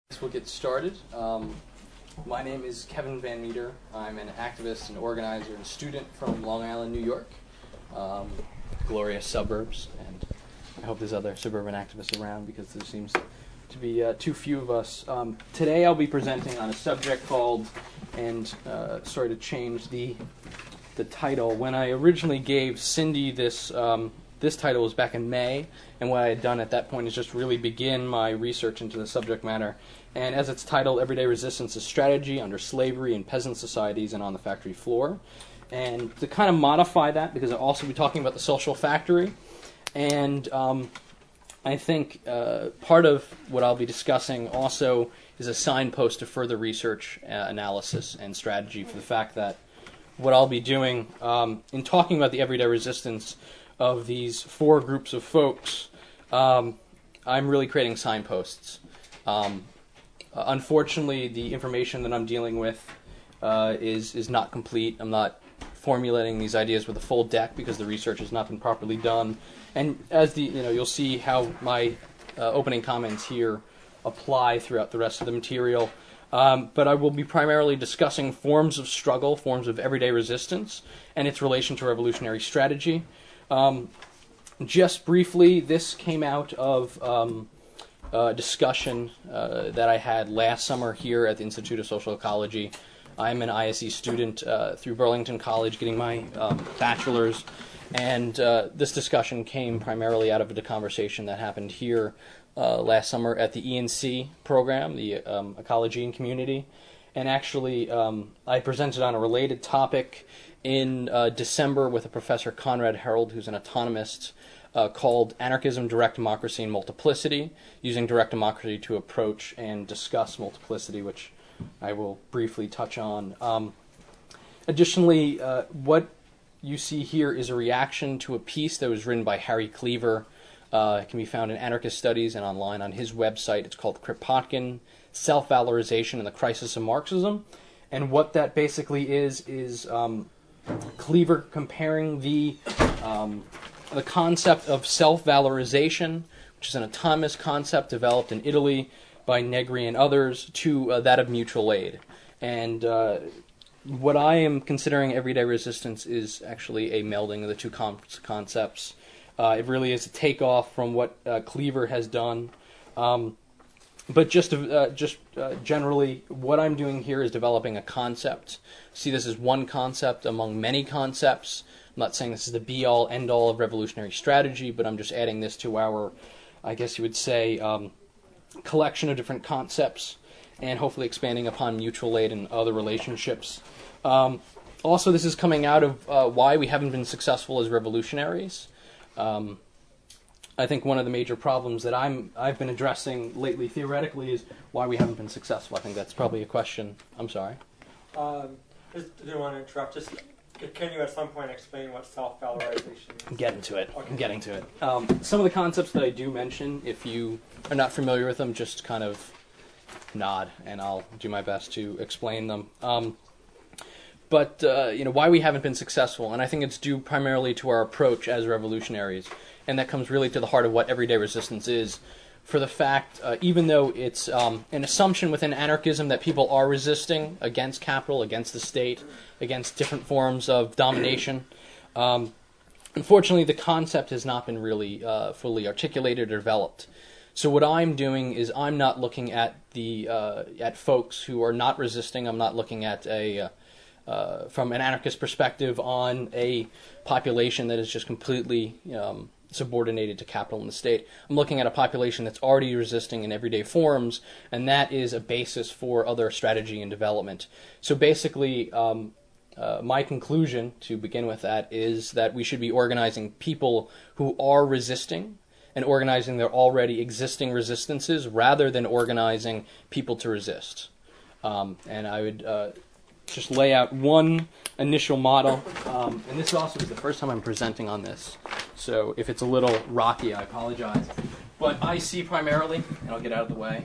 We'll get started. My name is Kevin Van Meter. I'm an activist and organizer and student from Long Island, New York, glorious suburbs, and I hope there's other suburban activists around because there seems to be too few of us. Today I'll be presenting on a subject called, and sorry to change the title, when I originally gave Cindy this title was back in May, and what I had done at that point is just really begin my research into the subject matter. And as it's titled, Everyday Resistance: A Strategy Under Slavery in Peasant Societies and on the Factory Floor. And to kind of modify that, because I'll also be talking about the social factory, and I think part of what I'll be discussing also is a signpost to further research, analysis, and strategy for the fact that what I'll be doing in talking about the everyday resistance of these four groups of folks, I'm really creating signposts. Unfortunately, the information that I'm dealing with is not complete. I'm not formulating these ideas with a full deck because the research has not been properly done. And as you'll see how my opening comments here apply throughout the rest of the material. But I will be primarily discussing forms of struggle, forms of everyday resistance, and its relation to revolutionary strategy. Just briefly, this came out of a discussion that I had last summer here at the Institute of Social Ecology. I'm an ISE student through Burlington College getting my bachelor's, and this discussion came primarily out of a conversation that happened here last summer at the ENC program, the Ecology and Community. And actually, I presented on a related topic in December with a Professor Conrad Herold, who's an autonomist, called Anarchism, Direct Democracy, and Multiplicity, using direct democracy to approach and discuss multiplicity, which I will briefly touch on. Additionally, what you see here is a reaction to a piece that was written by Harry Cleaver. It can be found in Anarchist Studies and online on his website. It's called Kropotkin, Self-Valorization and the Crisis of Marxism. And what that basically is Cleaver comparing the concept of self-valorization, which is an autonomous concept developed in Italy by Negri and others, to that of mutual aid. And what I am considering everyday resistance is actually a melding of the two concepts. It really is a takeoff from what Cleaver has done. But just generally, what I'm doing here is developing a concept. See this as one concept among many concepts. I'm not saying this is the be-all, end-all of revolutionary strategy, but I'm just adding this to our, I guess you would say, collection of different concepts, and hopefully expanding upon mutual aid and other relationships. Also, this is coming out of why we haven't been successful as revolutionaries. I think one of the major problems that I've been addressing lately theoretically is why we haven't been successful. I think that's probably a question. I'm sorry. Just didn't want to interrupt. Just can you at some point explain what self-valorization is? I'm getting to it. Okay. I'm getting to it. Some of the concepts that I do mention, if you are not familiar with them, just kind of nod, and I'll do my best to explain them. But why we haven't been successful, and I think it's due primarily to our approach as revolutionaries, and that comes really to the heart of what everyday resistance is. For the fact, even though it's an assumption within anarchism that people are resisting against capital, against the state, against different forms of domination, unfortunately the concept has not been really fully articulated or developed. So what I'm doing is I'm not looking at at folks who are not resisting. I'm not looking at from an anarchist perspective on a population that is just completely subordinated to capital and the state. I'm looking at a population that's already resisting in everyday forms, and that is a basis for other strategy and development. So basically, my conclusion, to begin with that, is that we should be organizing people who are resisting and organizing their already existing resistances rather than organizing people to resist. And I would just lay out one initial model, and this also is the first time I'm presenting on this, so if it's a little rocky, I apologize. But I see primarily, and I'll get out of the way,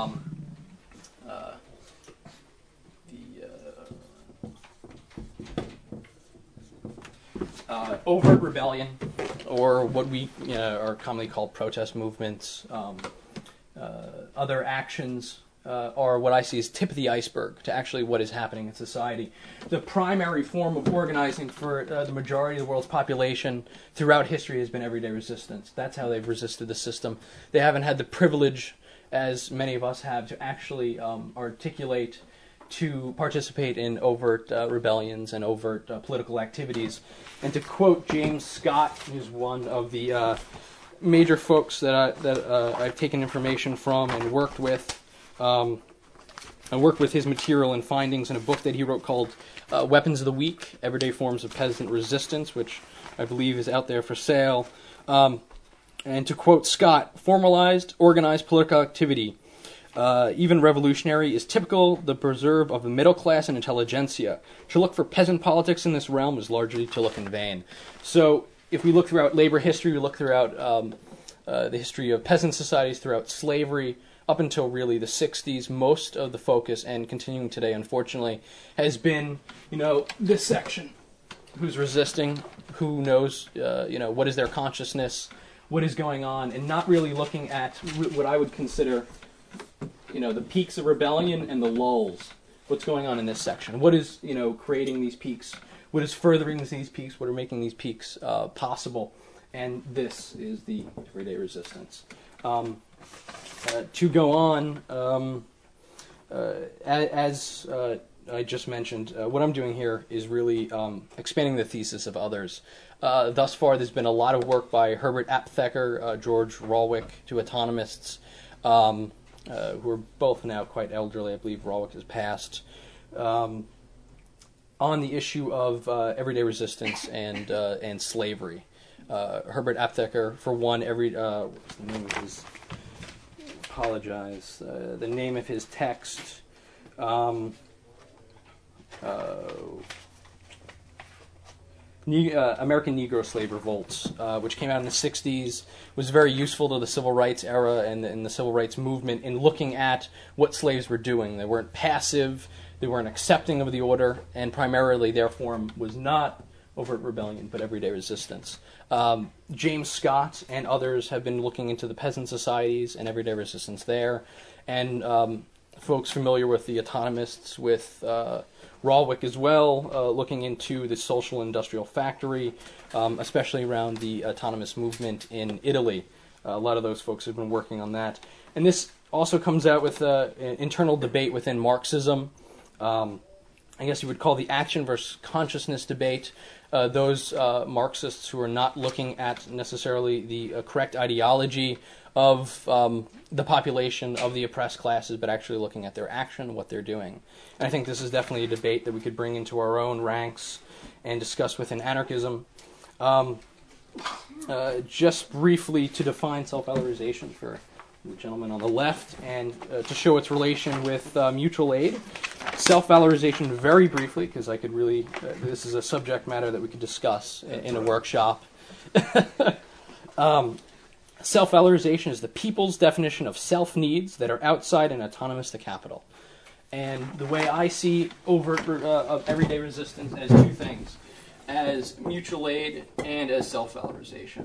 overt rebellion, or what we are commonly called protest movements, other actions are what I see as tip of the iceberg to actually what is happening in society. The primary form of organizing for the majority of the world's population throughout history has been everyday resistance. That's how they've resisted the system. They haven't had the privilege, as many of us have, to actually articulate, to participate in overt rebellions and overt political activities. And to quote James Scott, who's one of the major folks that I've taken information from and worked with, I worked with his material and findings in a book that he wrote called Weapons of the Weak, Everyday Forms of Peasant Resistance, which I believe is out there for sale. And to quote Scott, formalized, organized political activity, even revolutionary, is typical the preserve of the middle class and intelligentsia. To look for peasant politics in this realm is largely to look in vain. So if we look throughout labor history, we look throughout the history of peasant societies, throughout slavery, up until really the 60s, most of the focus, and continuing today, unfortunately, has been, this section. Who's resisting? Who knows, what is their consciousness? What is going on? And not really looking at what I would consider, the peaks of rebellion and the lulls. What's going on in this section? What is, creating these peaks? What is furthering these peaks? What are making these peaks possible? And this is the everyday resistance. To go on, as I just mentioned, what I'm doing here is really expanding the thesis of others. Thus far, there's been a lot of work by Herbert Aptheker, George Rawlik, two autonomists, who are both now quite elderly. I believe Rawlik has passed, on the issue of everyday resistance and slavery. Herbert Aptheker, for one, the name of his the name of his text, American Negro Slave Revolts, which came out in the 60s, was very useful to the Civil Rights era and the Civil Rights movement in looking at what slaves were doing. They weren't passive, they weren't accepting of the order, and primarily their form was not overt rebellion, but everyday resistance. James Scott and others have been looking into the peasant societies and everyday resistance there, and folks familiar with the autonomists, with Rawlik as well, looking into the social industrial factory, especially around the autonomous movement in Italy. A lot of those folks have been working on that. And this also comes out with an internal debate within Marxism. I guess you would call the action versus consciousness debate. Those Marxists who are not looking at necessarily the correct ideology of the population, of the oppressed classes, but actually looking at their action, what they're doing. And I think this is definitely a debate that we could bring into our own ranks and discuss within anarchism. Just briefly to define self-valorization for the gentleman on the left, and to show its relation with mutual aid. Self-valorization, very briefly, because I could really, this is a subject matter that we could discuss in a workshop. Self-valorization is the people's definition of self-needs that are outside and autonomous to capital. And the way I see overt of everyday resistance as two things, as mutual aid and as self-valorization.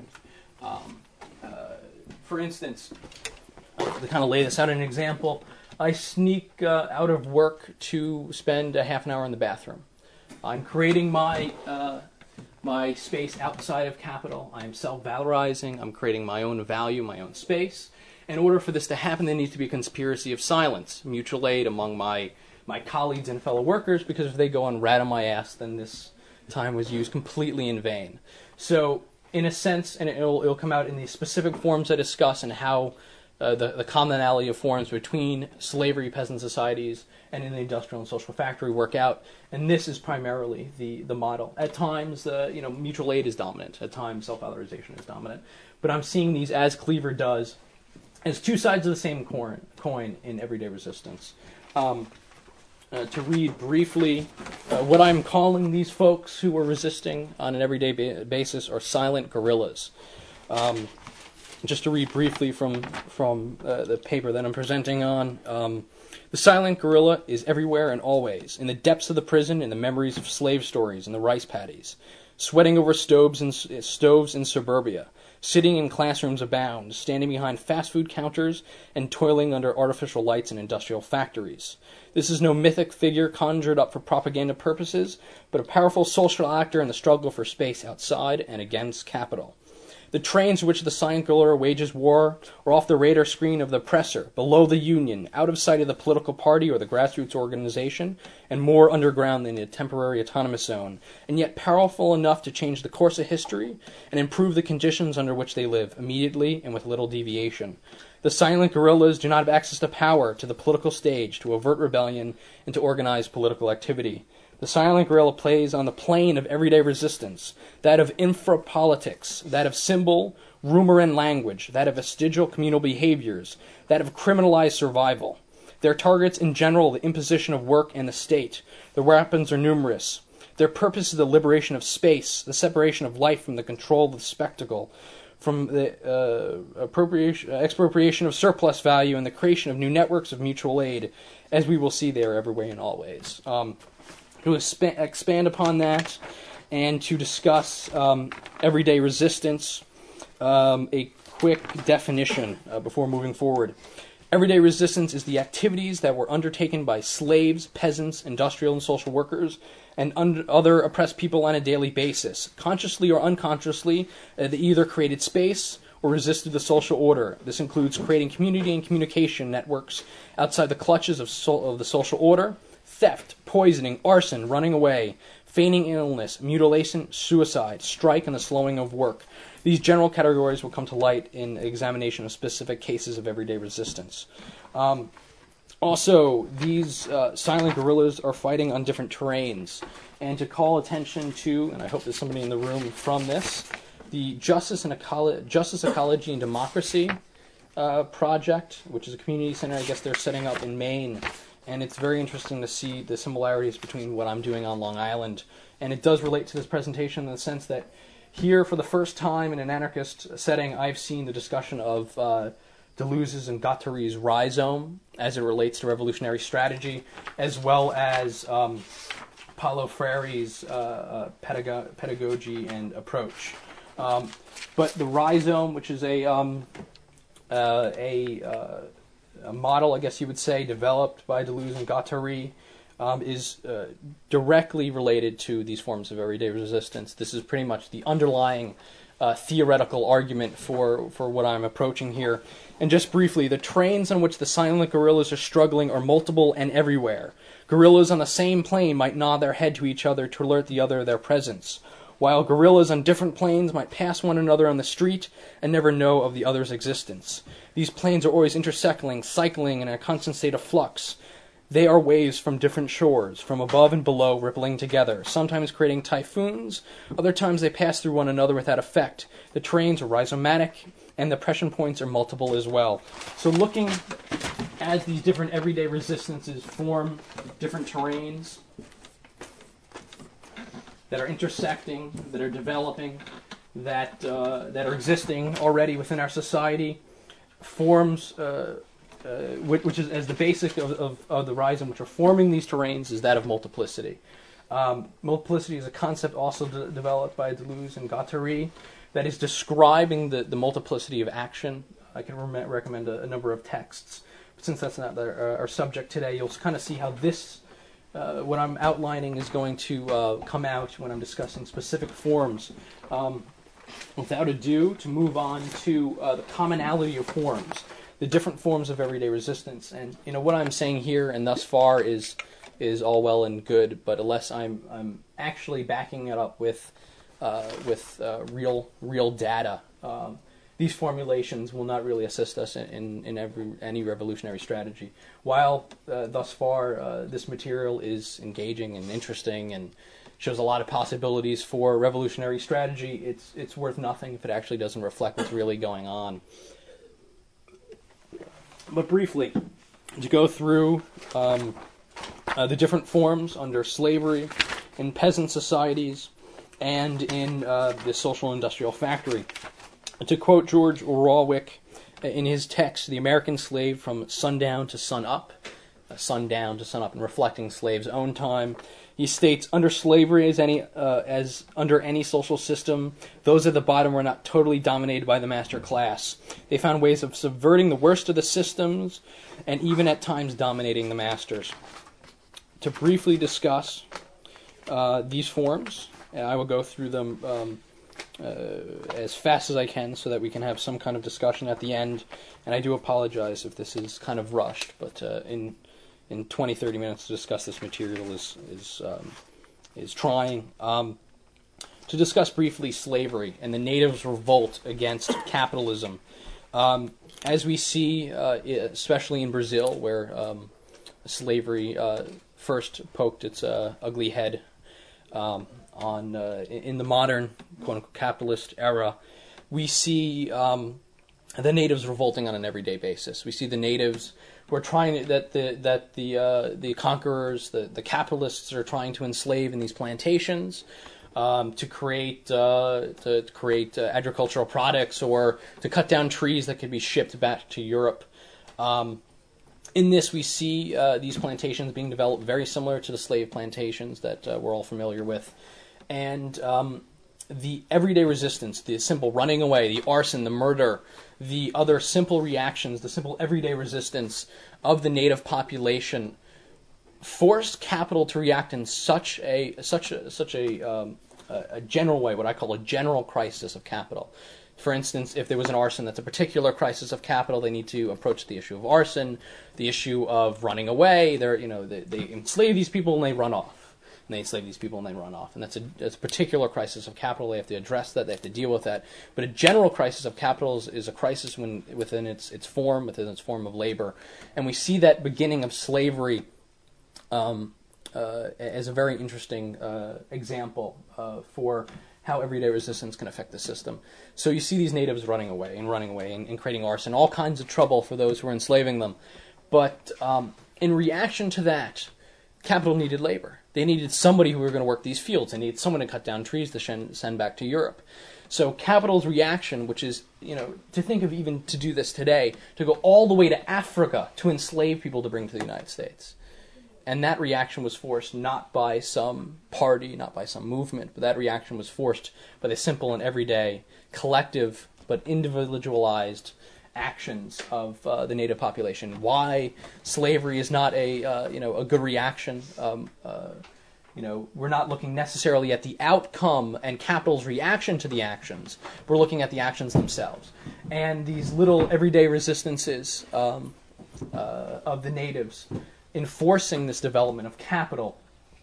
For instance, to kind of lay this out in an example, I sneak out of work to spend a half an hour in the bathroom. I'm creating my space outside of capital. I'm self-valorizing. I'm creating my own value, my own space. In order for this to happen, there needs to be a conspiracy of silence, mutual aid among my colleagues and fellow workers, because if they go on rat on my ass, then this time was used completely in vain. So, in a sense, and it'll come out in the specific forms I discuss and how the commonality of forms between slavery peasant societies and in the industrial and social factory work out, and this is primarily the model. At times, mutual aid is dominant. At times, self-valorization is dominant. But I'm seeing these, as Cleaver does, as two sides of the same coin in everyday resistance. To read briefly, what I'm calling these folks who are resisting on an everyday basis are silent guerrillas. Just to read briefly from the paper that I'm presenting on, the silent guerrilla is everywhere and always, in the depths of the prison, in the memories of slave stories and the rice paddies, sweating over stoves in suburbia, Sitting in classrooms abound, standing behind fast food counters, and toiling under artificial lights in industrial factories. This is no mythic figure conjured up for propaganda purposes, but a powerful social actor in the struggle for space outside and against capital. The trains in which the silent guerrilla wages war are off the radar screen of the oppressor, below the union, out of sight of the political party or the grassroots organization, and more underground than the temporary autonomous zone, and yet powerful enough to change the course of history and improve the conditions under which they live, immediately and with little deviation. The silent guerrillas do not have access to power, to the political stage, to avert rebellion, and to organize political activity. The silent guerrilla plays on the plane of everyday resistance, that of infrapolitics, that of symbol, rumor, and language, that of vestigial communal behaviors, that of criminalized survival. Their targets in general the imposition of work and the state. Their weapons are numerous. Their purpose is the liberation of space, the separation of life from the control of the spectacle, from the expropriation of surplus value and the creation of new networks of mutual aid, as we will see there every way and always. To expand upon that and to discuss everyday resistance, a quick definition before moving forward. Everyday resistance is the activities that were undertaken by slaves, peasants, industrial and social workers, and other oppressed people on a daily basis. Consciously or unconsciously, they either created space or resisted the social order. This includes creating community and communication networks outside the clutches of the social order, theft, poisoning, arson, running away, feigning illness, mutilation, suicide, strike, and the slowing of work. These general categories will come to light in examination of specific cases of everyday resistance. Also, these silent guerrillas are fighting on different terrains. And to call attention to, and I hope there's somebody in the room from this, the Justice, Ecology, and Democracy project, which is a community center I guess they're setting up in Maine. And it's very interesting to see the similarities between what I'm doing on Long Island. And it does relate to this presentation in the sense that here, for the first time in an anarchist setting, I've seen the discussion of Deleuze's and Guattari's rhizome as it relates to revolutionary strategy, as well as Paulo Freire's pedagogy and approach. But the rhizome, which is a model, I guess you would say, developed by Deleuze and Guattari, is directly related to these forms of everyday resistance. This is pretty much the underlying theoretical argument for what I'm approaching here. And just briefly, the trains on which the silent guerrillas are struggling are multiple and everywhere. Guerrillas on the same plane might nod their head to each other to alert the other of their presence, while guerrillas on different planes might pass one another on the street and never know of the other's existence. These planes are always intersecting, cycling in a constant state of flux. They are waves from different shores, from above and below, rippling together, sometimes creating typhoons, other times they pass through one another without effect. The trains are rhizomatic, and the pressure points are multiple as well. So looking as these different everyday resistances form different terrains that are intersecting, that are developing, that are existing already within our society, forms, which is as the basic of the rhizome, which are forming these terrains, is that of multiplicity. Multiplicity is a concept also developed by Deleuze and Guattari that is describing the multiplicity of action. I can recommend a number of texts, but since that's not our subject today, you'll kind of see how this what I'm outlining is going to come out when I'm discussing specific forms. Without ado, to move on to the commonality of forms, the different forms of everyday resistance. And what I'm saying here and thus far is all well and good, but unless I'm actually backing it up with real data, these formulations will not really assist us in any revolutionary strategy. While thus far this material is engaging and interesting and shows a lot of possibilities for revolutionary strategy, it's worth nothing if it actually doesn't reflect what's really going on. But briefly, to go through the different forms under slavery, in peasant societies, and in the social industrial factory. To quote George Orwell in his text, The American Slave from Sundown to Sun Up, sundown to sunup and reflecting slaves' own time. He states, under slavery as under any social system, those at the bottom were not totally dominated by the master class. They found ways of subverting the worst of the systems and even at times dominating the masters. To briefly discuss these forms, and I will go through them as fast as I can so that we can have some kind of discussion at the end. And I do apologize if this is kind of rushed, but in 20, 30 minutes to discuss this material is trying. To discuss briefly slavery and the natives' revolt against capitalism. As we see, especially in Brazil, where slavery first poked its ugly head in the modern quote-unquote capitalist era, we see the natives revolting on an everyday basis. We see the natives who are trying the conquerors, the capitalists are trying to enslave in these plantations to create agricultural products or to cut down trees that could be shipped back to Europe. In this, we see these plantations being developed very similar to the slave plantations that we're all familiar with. And the everyday resistance, the simple running away, the arson, the murder, the other simple reactions, the simple everyday resistance of the native population forced capital to react in such a general way, what I call a general crisis of capital. For instance, if there was an arson that's a particular crisis of capital, they need to approach the issue of arson, the issue of running away. They enslave these people and they run off. And they enslave these people and they run off. And that's a particular crisis of capital. They have to address that. They have to deal with that. But a general crisis of capital is a crisis within its form of labor. And we see that beginning of slavery as a very interesting example for how everyday resistance can affect the system. So you see these natives running away and creating arson, all kinds of trouble for those who are enslaving them. But in reaction to that, capital needed labor. They needed somebody who were going to work these fields. They needed someone to cut down trees to send back to Europe. So capital's reaction, which is, to think of even to do this today, to go all the way to Africa to enslave people to bring to the United States. And that reaction was forced not by some party, not by some movement, but that reaction was forced by the simple and everyday, collective but individualized actions of the native population. Why slavery is not a good reaction. We're not looking necessarily at the outcome and capital's reaction to the actions. We're looking at the actions themselves. And these little everyday resistances of the natives enforcing this development of capital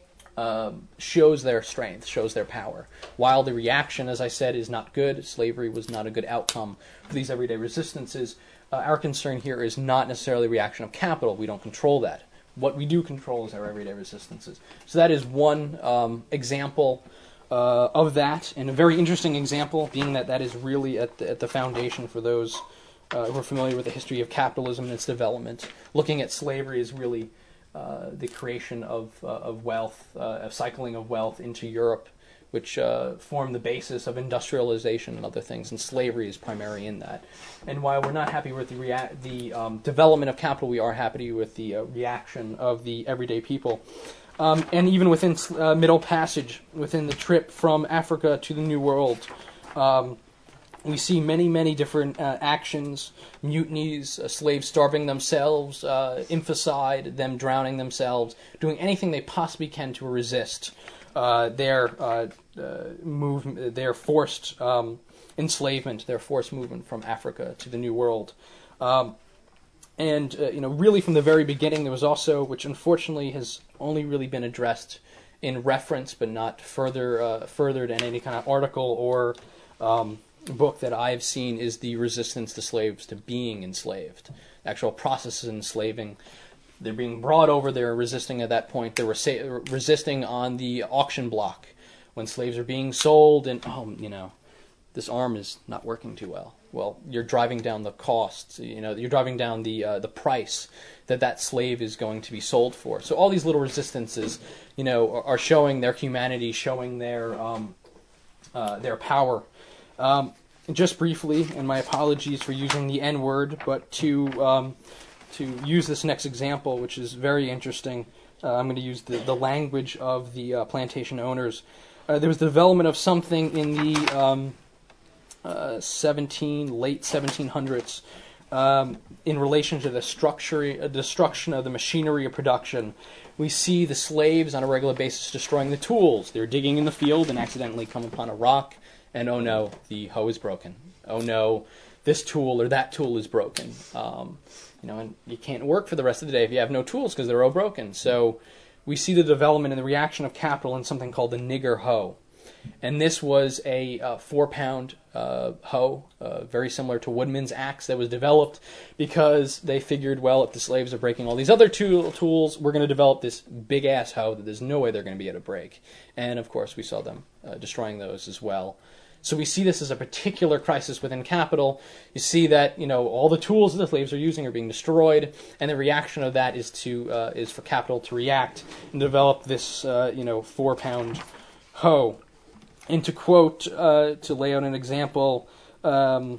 shows their strength, shows their power. While the reaction, as I said, is not good, slavery was not a good outcome for these everyday resistances, our concern here is not necessarily reaction of capital. We don't control that. What we do control is our everyday resistances. So that is one example of that, and a very interesting example, being that is really at the foundation for those who are familiar with the history of capitalism and its development. Looking at slavery is really the creation of wealth, a cycling of wealth into Europe, which formed the basis of industrialization and other things, and slavery is primary in that. And while we're not happy with the development of capital, we are happy with the reaction of the everyday people. And even within Middle Passage, within the trip from Africa to the New World, we see many, many different actions, mutinies, slaves starving themselves, infanticide, them drowning themselves, doing anything they possibly can to resist their forced enslavement, their forced movement from Africa to the New World. Really from the very beginning, there was also, which unfortunately has only really been addressed in reference, but not furthered in any kind of article or book that I have seen, is the resistance to slaves to being enslaved. The actual process of enslaving. They're being brought over, they're resisting at that point. They were resisting on the auction block when slaves are being sold, and this arm is not working too well. Well, you're driving down the costs, you're driving down the price that slave is going to be sold for. So all these little resistances, are showing their humanity, showing their power. Just briefly, and my apologies for using the N-word, but to to use this next example, which is very interesting. I'm going to use the language of the plantation owners. There was the development of something in the late 1700s in relation to the destruction of the machinery of production. We see the slaves on a regular basis destroying the tools. They're digging in the field and accidentally come upon a rock, and oh no, the hoe is broken. Oh no, this tool or that tool is broken. And you can't work for the rest of the day if you have no tools because they're all broken. So we see the development and the reaction of capital in something called the nigger hoe. And this was a 4-pound hoe, very similar to Woodman's axe, that was developed because they figured, well, if the slaves are breaking all these other tools, we're going to develop this big-ass hoe that there's no way they're going to be able to break. And, of course, we saw them destroying those as well. So we see this as a particular crisis within capital. You see that all the tools that the slaves are using are being destroyed, and the reaction of that is for capital to react and develop this 4-pound hoe. And to quote, to lay out an example from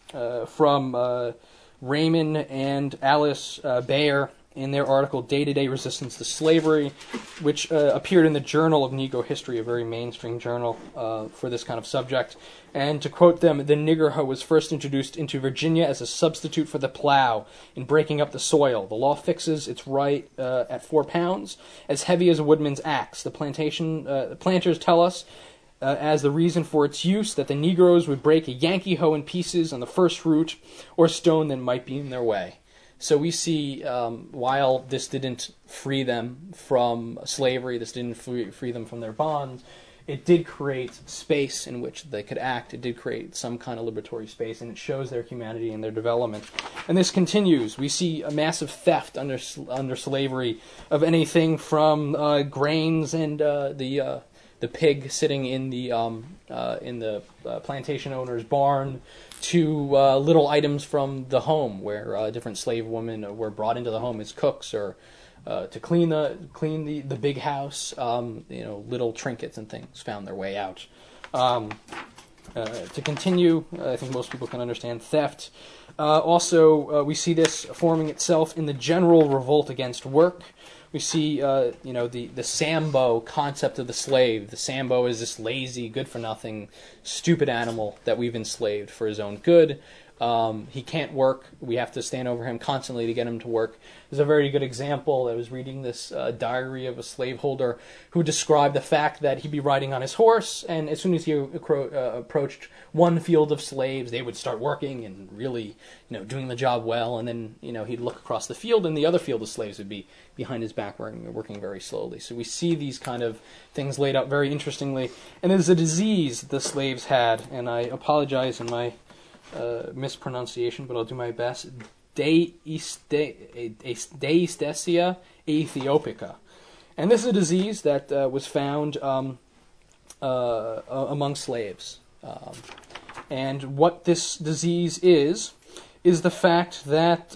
Raymond and Alice Bayer in their article Day-to-Day Resistance to Slavery, which appeared in the Journal of Negro History, a very mainstream journal for this kind of subject. And to quote them, the nigger hoe was first introduced into Virginia as a substitute for the plow in breaking up the soil. The law fixes its right at 4 pounds, as heavy as a woodman's axe. The planters tell us as the reason for its use that the Negroes would break a Yankee hoe in pieces on the first root or stone that might be in their way. So we see, while this didn't free them from slavery, this didn't free them from their bonds, it did create space in which they could act. It did create some kind of liberatory space, and it shows their humanity and their development. And this continues. We see a massive theft under slavery of anything from grains and the pig sitting in the plantation owner's barn to little items from the home, where different slave women were brought into the home as cooks or to clean the big house. Little trinkets and things found their way out. To continue, I think most people can understand theft. Also, we see this forming itself in the general revolt against work. We see, the Sambo concept of the slave. The Sambo is this lazy, good-for-nothing, stupid animal that we've enslaved for his own good. He can't work. We have to stand over him constantly to get him to work. There's a very good example. I was reading this diary of a slaveholder who described the fact that he'd be riding on his horse, and as soon as he approached one field of slaves, they would start working and really, doing the job well, and then, he'd look across the field, and the other field of slaves would be behind his back working very slowly. So we see these kind of things laid out very interestingly. And there's a disease the slaves had, and I apologize in my mispronunciation, but I'll do my best. Deistessia aethiopica. And this is a disease that was found among slaves. And what this disease is the fact that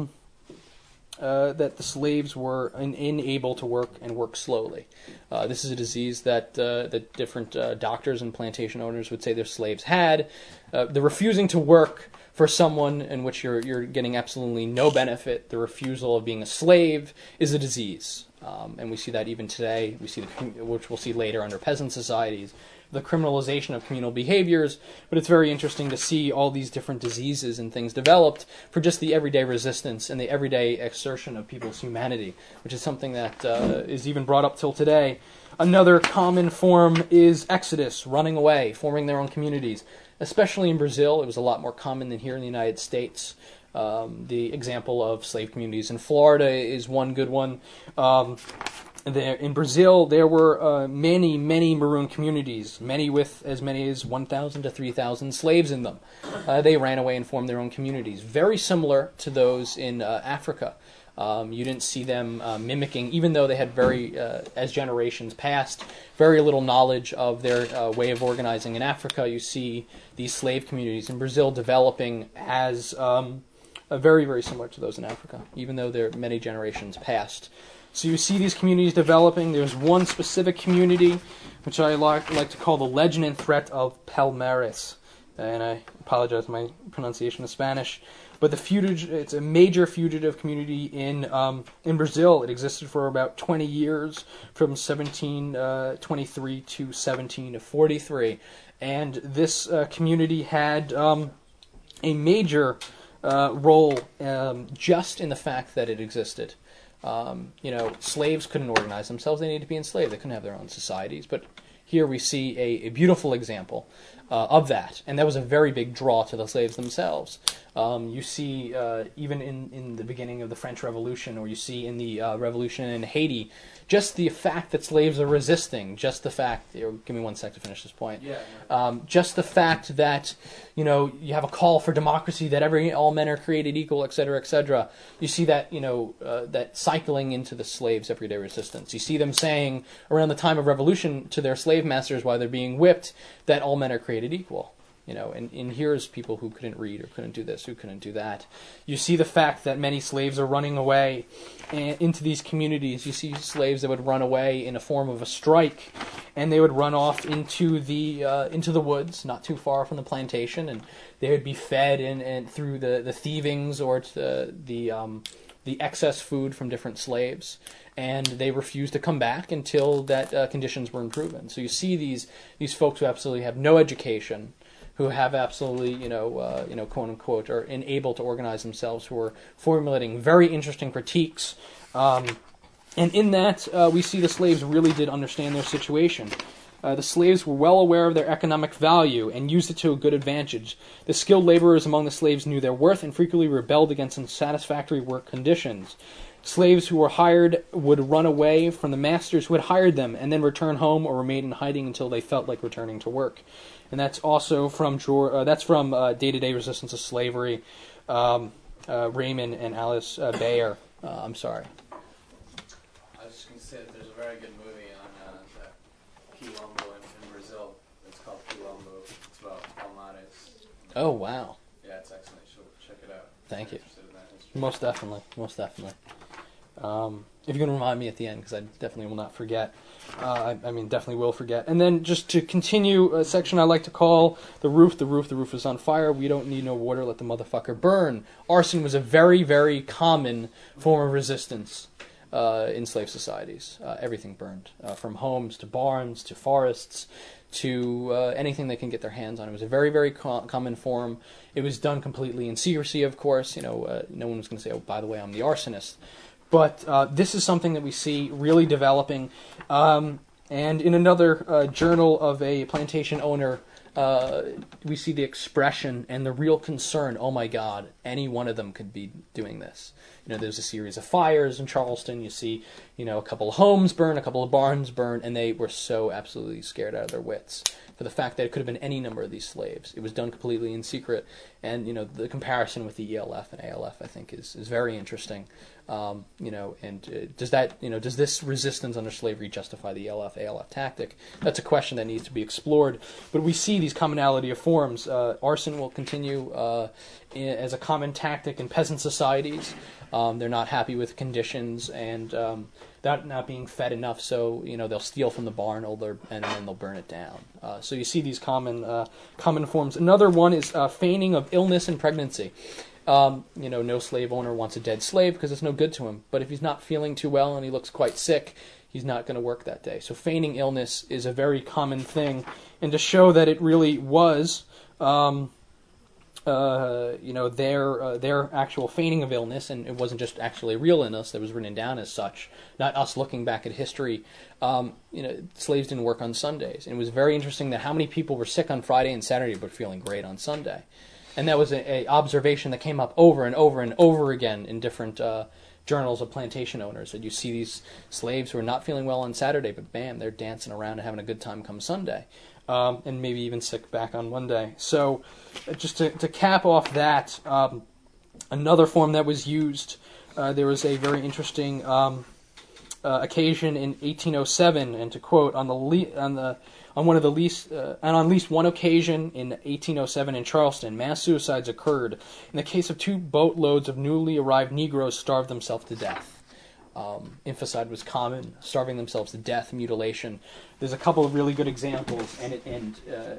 that the slaves were unable to work and work slowly. This is a disease that different doctors and plantation owners would say their slaves had. The refusing to work for someone in which you're getting absolutely no benefit, the refusal of being a slave, is a disease. And we see that even today. We see which we'll see later under peasant societies, the criminalization of communal behaviors, but it's very interesting to see all these different diseases and things developed for just the everyday resistance and the everyday exertion of people's humanity, which is something that is even brought up till today. Another common form is exodus, running away, forming their own communities. Especially in Brazil, it was a lot more common than here in the United States. The example of slave communities in Florida is one good one. There in Brazil, there were many maroon communities, many with as many as 1,000 to 3,000 slaves in them. They ran away and formed their own communities, very similar to those in Africa. You didn't see them mimicking, even though they had as generations passed, very little knowledge of their way of organizing in Africa. You see these slave communities in Brazil developing as very, very similar to those in Africa, even though they're many generations past. So you see these communities developing. There's one specific community, which I like to call the legend and threat of Palmares. And I apologize for my pronunciation of Spanish. But it's a major fugitive community in Brazil. It existed for about 20 years, from 1723 to 1743, and this community had a major role just in the fact that it existed. Slaves couldn't organize themselves; they needed to be enslaved. They couldn't have their own societies. But here we see a beautiful example of that, and that was a very big draw to the slaves themselves. You see, even in the beginning of the French Revolution, or you see in the revolution in Haiti, just the fact that slaves are resisting, just the fact, give me 1 sec to finish this point, just the fact that, you have a call for democracy, that all men are created equal, etc., etc. You see that, that cycling into the slaves' everyday resistance. You see them saying, around the time of revolution, to their slave masters while they're being whipped, that all men are created equal. And here's people who couldn't read or couldn't do this, who couldn't do that. You see the fact that many slaves are running away into these communities. You see slaves that would run away in a form of a strike, and they would run off into the woods, not too far from the plantation, and they would be fed and through the thievings or the excess food from different slaves. And they refused to come back until that conditions were improving. So you see these folks who absolutely have no education, who have absolutely, quote unquote, are unable to organize themselves, who are formulating very interesting critiques. And in that, we see the slaves really did understand their situation. The slaves were well aware of their economic value and used it to a good advantage. The skilled laborers among the slaves knew their worth and frequently rebelled against unsatisfactory work conditions. Slaves who were hired would run away from the masters who had hired them and then return home or remain in hiding until they felt like returning to work. And that's also from Day-to-Day Resistance to Slavery, Raymond and Alice Bayer. I'm sorry. I was just going to say that there's a very good movie on Quilombo in Brazil. It's called Quilombo. It's about Palmares. Oh, wow. Yeah, it's excellent. You should check it out. Thank you. In Most definitely. If you're going to remind me at the end, because I definitely will not forget. Definitely will forget. And then just to continue a section I like to call The Roof. The roof is on fire. We don't need no water. Let the motherfucker burn. Arson was a very, very common form of resistance in slave societies. Everything burned, from homes to barns to forests to anything they can get their hands on. It was a very, very common form. It was done completely in secrecy, of course. No one was going to say, oh, by the way, I'm the arsonist. But this is something that we see really developing. And in another journal of a plantation owner, we see the expression and the real concern, oh my God, any one of them could be doing this. There's a series of fires in Charleston. You see, a couple of homes burn, a couple of barns burn, and they were so absolutely scared out of their wits for the fact that it could have been any number of these slaves. It was done completely in secret. And, the comparison with the ELF and ALF, I think, is very interesting. Does this resistance under slavery justify the ELF-ALF tactic? That's a question that needs to be explored. But we see these commonality of forms. Arson will continue as a common tactic in peasant societies. They're not happy with conditions and not being fed enough, so they'll steal from the barn and then they'll burn it down. So you see these common forms. Another one is feigning of illness and pregnancy. No slave owner wants a dead slave because it's no good to him. But if he's not feeling too well and he looks quite sick, he's not going to work that day. So feigning illness is a very common thing. And to show that it really was, their actual feigning of illness, and it wasn't just actually a real illness that was written down as such, not us looking back at history. Slaves didn't work on Sundays. And it was very interesting that how many people were sick on Friday and Saturday but feeling great on Sunday. And that was a observation that came up over and over and over again in different journals of plantation owners. That you see these slaves who are not feeling well on Saturday, but bam, they're dancing around and having a good time come Sunday. And maybe even sick back on Monday. So just to cap off that, another form that was used, there was a very interesting occasion in 1807, and to quote, on at least one occasion in 1807 in Charleston, mass suicides occurred. In the case of 2 boatloads of newly arrived Negroes starved themselves to death. Infanticide was common, starving themselves to death, mutilation. There's a couple of really good examples, and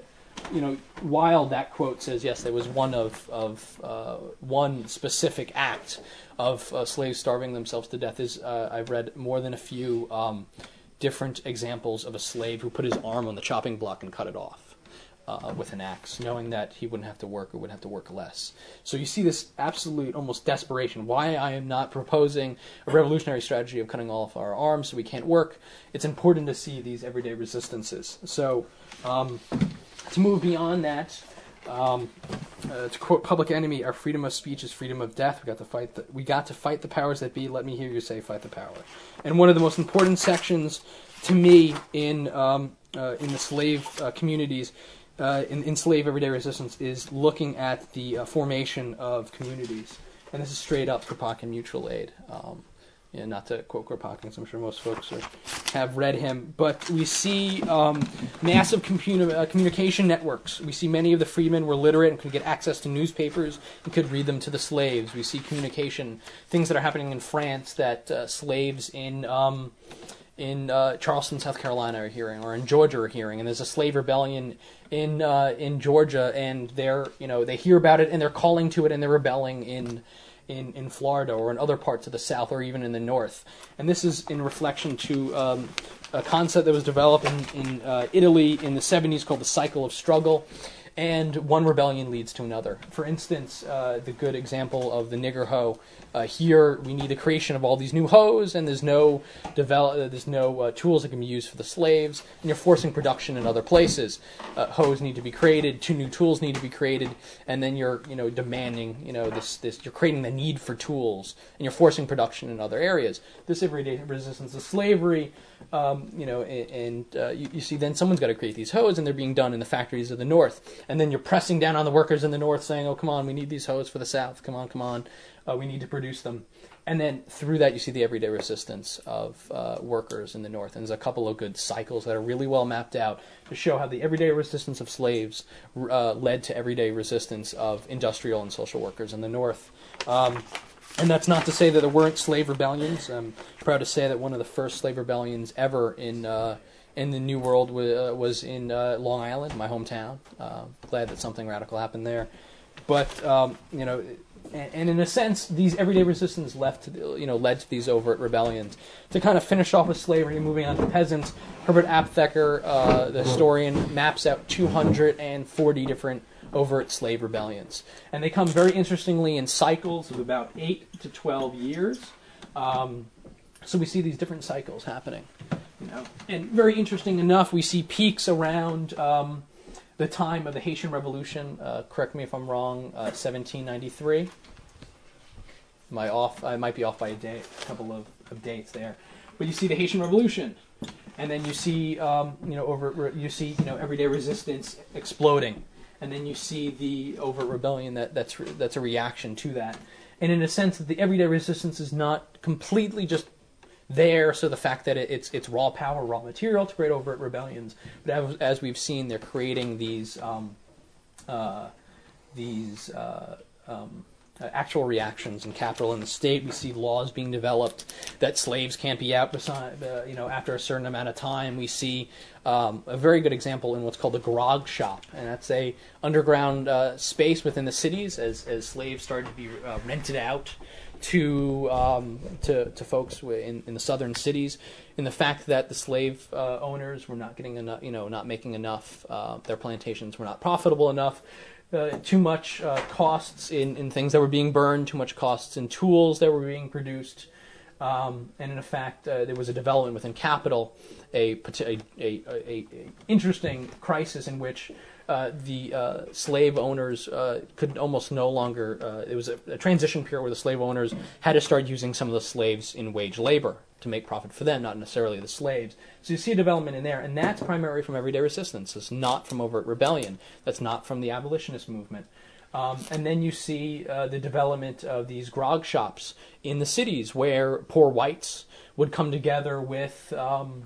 while that quote says yes, there was one one specific act of slaves starving themselves to death. I've read more than a few different examples of a slave who put his arm on the chopping block and cut it off with an axe, knowing that he wouldn't have to work or would have to work less. So you see this absolute almost desperation. Why I am not proposing a revolutionary strategy of cutting off our arms so we can't work. It's important to see these everyday resistances. So to move beyond that, to quote Public Enemy, our freedom of speech is freedom of death. We got to fight the powers that be. Let me hear you say, fight the power. And one of the most important sections to me in the slave communities, in slave everyday resistance, is looking at the formation of communities. And this is straight up Kropotkin Mutual Aid. Not to quote Kropotkin, because I'm sure most folks have read him, but we see massive communication networks. We see many of the freedmen were literate and could get access to newspapers and could read them to the slaves. We see communication, things that are happening in France that slaves in Charleston, South Carolina are hearing, or in Georgia are hearing, and there's a slave rebellion in Georgia, and they hear about it and they're calling to it and they're rebelling in Florida or in other parts of the South or even in the North. And this is in reflection to a concept that was developed in Italy in the 70s called the cycle of struggle. And one rebellion leads to another. For instance, the good example of the nigger hoe. Here, we need the creation of all these new hoes, and there's no tools that can be used for the slaves, and you're forcing production in other places. Hoes need to be created, 2 new tools need to be created, and then you're demanding this. You're creating the need for tools, and you're forcing production in other areas. This everyday resistance to slavery. You see then someone's got to create these hoes, and they're being done in the factories of the North. And then you're pressing down on the workers in the North saying, oh, come on, we need these hoes for the South. Come on. We need to produce them. And then through that you see the everyday resistance of workers in the North. And there's a couple of good cycles that are really well mapped out to show how the everyday resistance of slaves led to everyday resistance of industrial and social workers in the North. And that's not to say that there weren't slave rebellions. I'm proud to say that one of the first slave rebellions ever in the New World was in Long Island, my hometown. Glad that something radical happened there. But and in a sense, these everyday resistance led to these overt rebellions. To kind of finish off with slavery, moving on to peasants, Herbert Aptheker, the historian, maps out 240 different overt slave rebellions. And they come very interestingly in cycles of about 8 to 12 years. So we see these different cycles happening. And very interesting enough, we see peaks around the time of the Haitian Revolution. Correct me if I'm wrong, 1793. I might be off by a couple of dates there. But you see the Haitian Revolution. And then you see, everyday resistance exploding. And then you see the overt rebellion that's a reaction to that. And in a sense, the everyday resistance is not completely just there, so the fact that it's raw power, raw material to create overt rebellions. But as we've seen, they're creating these actual reactions in capital and the state. We see laws being developed that slaves can't be out after a certain amount of time. We see a very good example in what's called the grog shop, and that's a underground space within the cities as slaves started to be rented out to folks in the southern cities. In the fact that the slave owners were not getting enough, not making enough, their plantations were not profitable enough. Too much costs in things that were being burned, too much costs in tools that were being produced, and in fact, there was a development within capital, a interesting crisis in which the slave owners could almost no longer. It was a transition period where the slave owners had to start using some of the slaves in wage labor to make profit for them, not necessarily the slaves. So you see a development in there, and that's primarily from everyday resistance. It's not from overt rebellion. That's not from the abolitionist movement. And then you see the development of these grog shops in the cities where poor whites would come together with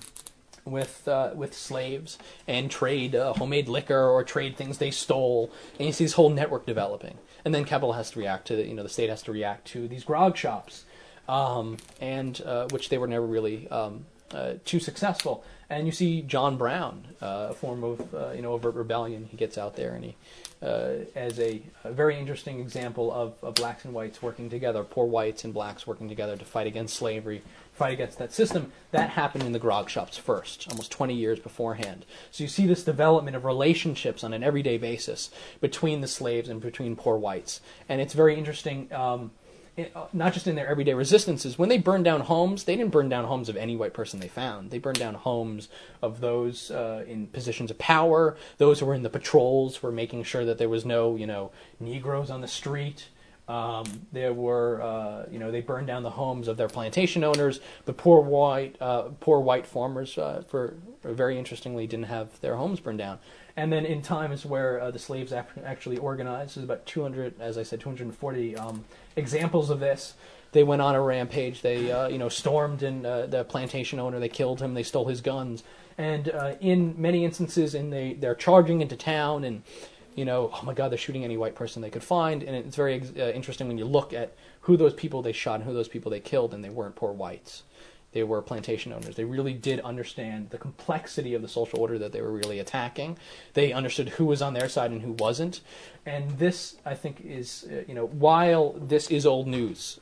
slaves and trade homemade liquor or trade things they stole, and you see this whole network developing. And then capital has to react to the state has to react to these grog shops, and which they were never really too successful. And you see John Brown, a form of overt rebellion. He gets out there and he, as a very interesting example of blacks and whites working together, poor whites and blacks working together to fight against slavery, fight against that system. That happened in the grog shops first, almost 20 years beforehand. So you see this development of relationships on an everyday basis between the slaves and between poor whites. And it's very interesting. Not just in their everyday resistances. When they burned down homes, they didn't burn down homes of any white person they found. They burned down homes of those in positions of power, those who were in the patrols, were making sure that there was no, Negroes on the street. There were, they burned down the homes of their plantation owners. The poor white farmers, for very interestingly, didn't have their homes burned down. And then in times where the slaves actually organized, there's about 200, as I said, 240 examples of this. They went on a rampage. They, stormed in the plantation owner. They killed him. They stole his guns. And in many instances, they're charging into town and, oh my God, they're shooting any white person they could find. And it's very interesting when you look at who those people they shot and who those people they killed, and they weren't poor whites. They were plantation owners. They really did understand the complexity of the social order that they were really attacking. They understood who was on their side and who wasn't. And this, I think, is, while this is old news,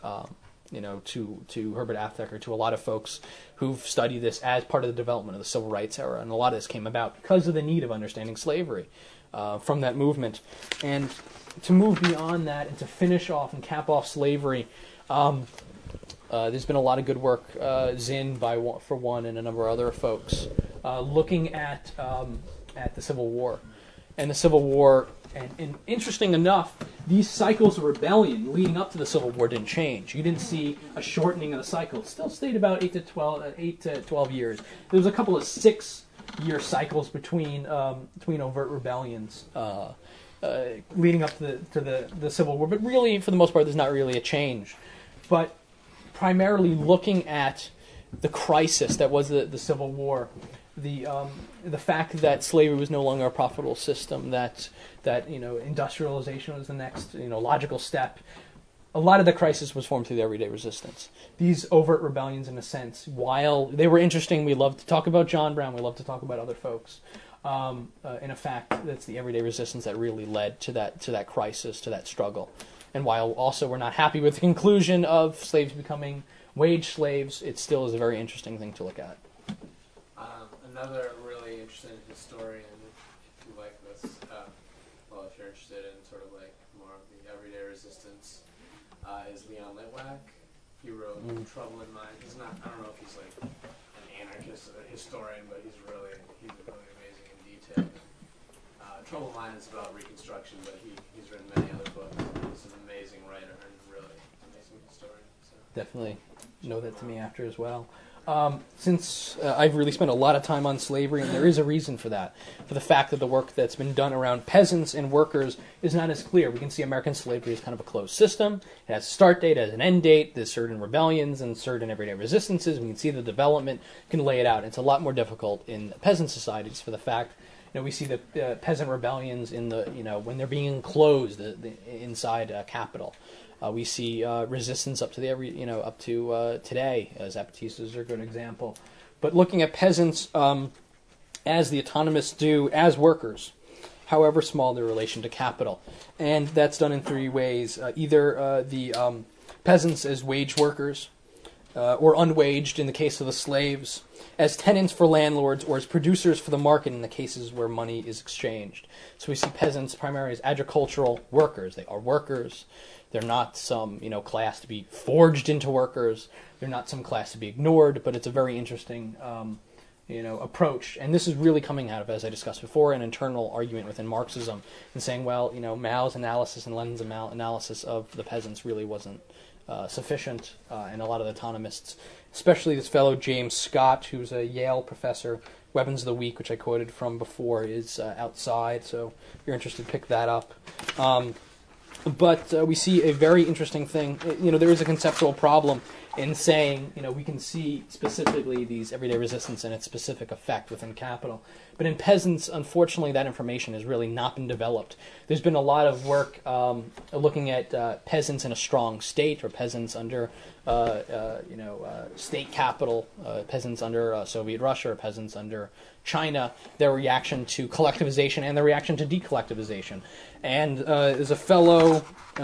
to Herbert Aptheker, to a lot of folks who've studied this as part of the development of the Civil Rights era, and a lot of this came about because of the need of understanding slavery from that movement. And to move beyond that and to finish off and cap off slavery, there's been a lot of good work, Zinn for one, and a number of other folks, looking at the Civil War. And the Civil War, and interesting enough, these cycles of rebellion leading up to the Civil War didn't change. You didn't see a shortening of the cycle. It still stayed about 8 to 12 years. There was a couple of 6-year cycles between overt rebellions leading up to the Civil War. But really, for the most part, there's not really a change. But primarily looking at the crisis that was the Civil War, the fact that slavery was no longer a profitable system, that industrialization was the next logical step. A lot of the crisis was formed through the everyday resistance. These overt rebellions, in a sense, while they were interesting, we love to talk about John Brown, we love to talk about other folks. In fact, that's the everyday resistance that really led to that crisis, to that struggle. And while also we're not happy with the conclusion of slaves becoming wage slaves, it still is a very interesting thing to look at. Another really interesting historian, if you like this, if you're interested in sort of like more of the everyday resistance, is Leon Litwack. He wrote Trouble in Mind. I don't know if he's like an anarchist or a historian, but he's really amazing in detail. Trouble in Mind is about Reconstruction, but he's written many other books. He's an amazing writer and really amazing historian. So. Definitely know that to me after as well. Since I've really spent a lot of time on slavery, and there is a reason for that, for the fact that the work that's been done around peasants and workers is not as clear. We can see American slavery as kind of a closed system. It has a start date, it has an end date, there's certain rebellions and certain everyday resistances. We can see the development, can lay it out. It's a lot more difficult in peasant societies for the fact we see the peasant rebellions in the when they're being enclosed inside capital. We see resistance up to today. Zapatistas is a good example. But looking at peasants as the autonomists do as workers, however small their relation to capital, and that's done in 3 ways: either the peasants as wage workers, or unwaged in the case of the slaves, as tenants for landlords, or as producers for the market in the cases where money is exchanged. So we see peasants primarily as agricultural workers. They are workers. They're not some class to be forged into workers. They're not some class to be ignored. But it's a very interesting approach. And this is really coming out of, as I discussed before, an internal argument within Marxism, and saying, Mao's analysis and Lenin's analysis of the peasants really wasn't sufficient, and a lot of the autonomists, especially this fellow James Scott, who's a Yale professor, Weapons of the Weak, which I quoted from before, is outside, so if you're interested, pick that up. But we see a very interesting thing. There is a conceptual problem in saying, we can see specifically these everyday resistance and its specific effect within capital. But in peasants, unfortunately, that information has really not been developed. There's been a lot of work looking at peasants in a strong state, or peasants under, state capital, peasants under Soviet Russia, or peasants under China, their reaction to collectivization and their reaction to decollectivization. And there's a fellow,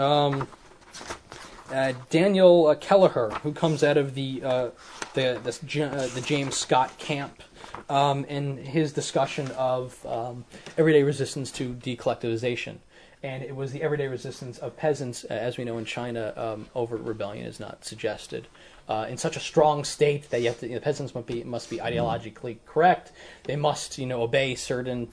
Daniel Kelleher, who comes out of the James Scott camp, in his discussion of everyday resistance to decollectivization. And it was the everyday resistance of peasants, as we know in China, overt rebellion is not suggested. In such a strong state that the peasants must be ideologically correct. They must, obey certain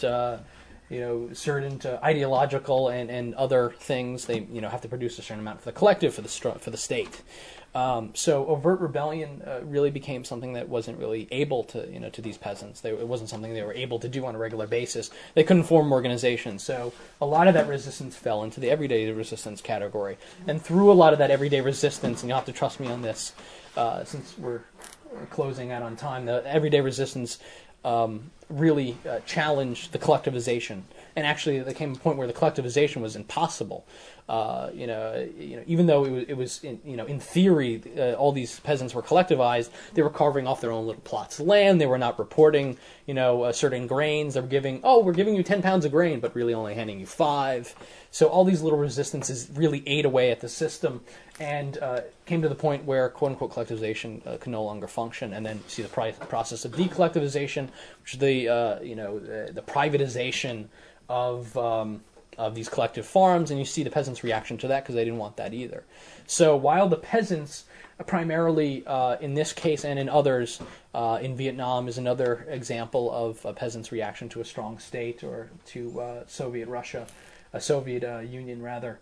ideological and other things. They, have to produce a certain amount for the collective, for the state. So overt rebellion really became something that wasn't really able to, to these peasants. It wasn't something they were able to do on a regular basis. They couldn't form organizations. So a lot of that resistance fell into the everyday resistance category. And through a lot of that everyday resistance, and you'll have to trust me on this, since we're closing out on time, the everyday resistance really challenged the collectivization. And actually, there came a point where the collectivization was impossible. Even though it was in theory, all these peasants were collectivized, they were carving off their own little plots of land. They were not reporting, certain grains. They were we're giving you 10 pounds of grain, but really only handing you 5. So all these little resistances really ate away at the system, and came to the point where quote unquote collectivization could no longer function. And then you see the process of decollectivization, which is the privatization of these collective farms, and you see the peasants' reaction to that because they didn't want that either. So while the peasants, primarily in this case and in others, in Vietnam is another example of a peasant's reaction to a strong state, or to Soviet Russia, a Soviet Union rather.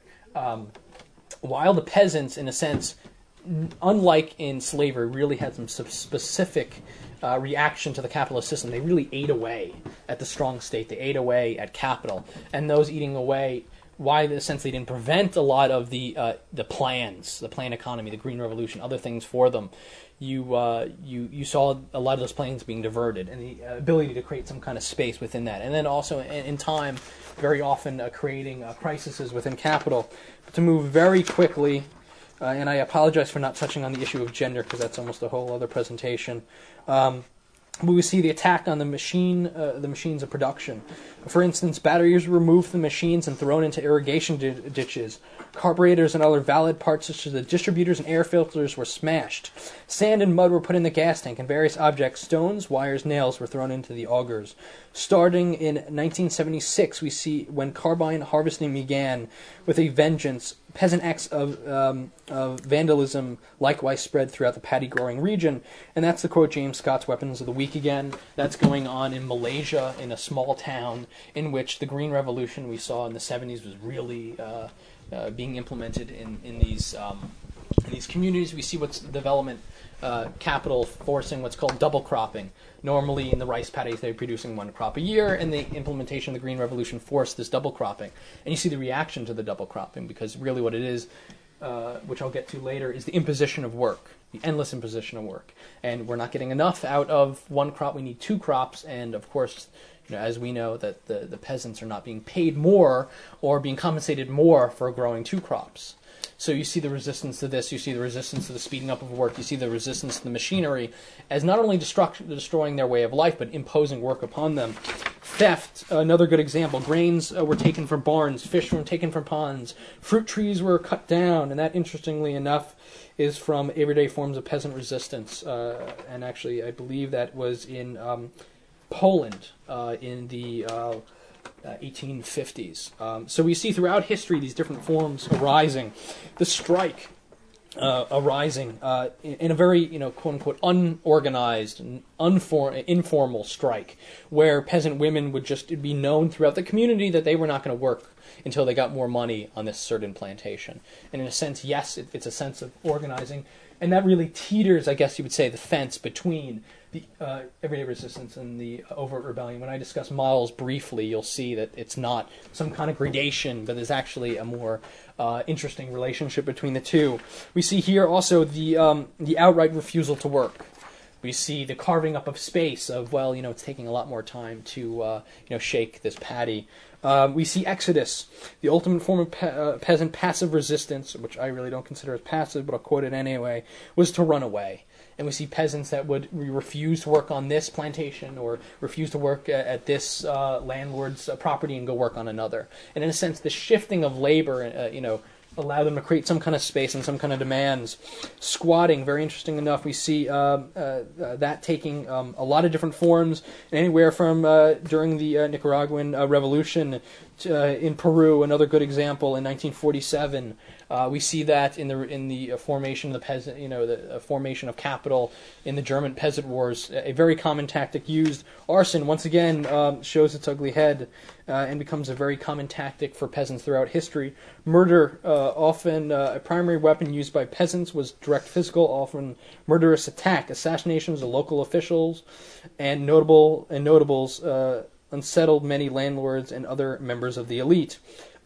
While the peasants, in a sense, unlike in slavery, really had some specific reaction to the capitalist system, they really ate away at the strong state. They ate away at capital, and those eating away, why, in a sense, they didn't prevent a lot of the plans, the plan economy, the Green Revolution, other things for them. You saw a lot of those plans being diverted, and the ability to create some kind of space within that, and then also in time, very often creating crises within capital. But to move very quickly. And I apologize for not touching on the issue of gender, because that's almost a whole other presentation. We see the attack on the machines of production. For instance, batteries were removed from the machines and thrown into irrigation ditches. Carburetors and other valid parts such as the distributors and air filters were smashed. Sand and mud were put in the gas tank, and various objects, stones, wires, nails, were thrown into the augers. Starting in 1976, we see when carbine harvesting began with a vengeance, peasant acts of vandalism likewise spread throughout the paddy-growing region. And that's the quote James Scott's Weapons of the Week again. That's going on in Malaysia, in a small town in which the Green Revolution we saw in the 70s was really being implemented in these communities. We see what's the development capital forcing what's called double cropping. Normally in the rice paddies they're producing one crop a year, and the implementation of the Green Revolution forced this double cropping. And you see the reaction to the double cropping, because really what it is, which I'll get to later, is the imposition of work, the endless imposition of work. And we're not getting enough out of one crop, we need 2 crops, and of course, as we know, that the peasants are not being paid more or being compensated more for growing 2 crops. So you see the resistance to this, you see the resistance to the speeding up of work, you see the resistance to the machinery as not only destroying their way of life, but imposing work upon them. Theft, another good example. Grains were taken from barns, fish were taken from ponds, fruit trees were cut down, and that, interestingly enough, is from everyday forms of peasant resistance. And actually, I believe that was in Poland in the 1850s. So we see throughout history these different forms arising. The strike arising in a very, quote-unquote, unorganized, informal strike, where peasant women would just be known throughout the community that they were not going to work until they got more money on this certain plantation. And in a sense, yes, it's a sense of organizing. And that really teeters, I guess you would say, the fence between the everyday resistance and the overt rebellion. When I discuss models briefly, you'll see that it's not some kind of gradation, but there's actually a more interesting relationship between the two. We see here also the outright refusal to work. We see the carving up of space of, well, it's taking a lot more time to, shake this patty. We see exodus, the ultimate form of peasant passive resistance, which I really don't consider as passive, but I'll quote it anyway, was to run away. And we see peasants that would refuse to work on this plantation or refuse to work at this landlord's property and go work on another. And in a sense, the shifting of labor, allow them to create some kind of space and some kind of demands. Squatting, very interesting enough, we see that taking a lot of different forms, anywhere from during the Nicaraguan Revolution in Peru, another good example, in 1947. We see that in the formation of the peasant, the formation of capital in the German peasant wars. A very common tactic used. Arson, once again, shows its ugly head and becomes a very common tactic for peasants throughout history. Murder, often a primary weapon used by peasants, was direct physical, often murderous attack. Assassinations of local officials and notables unsettled many landlords and other members of the elite.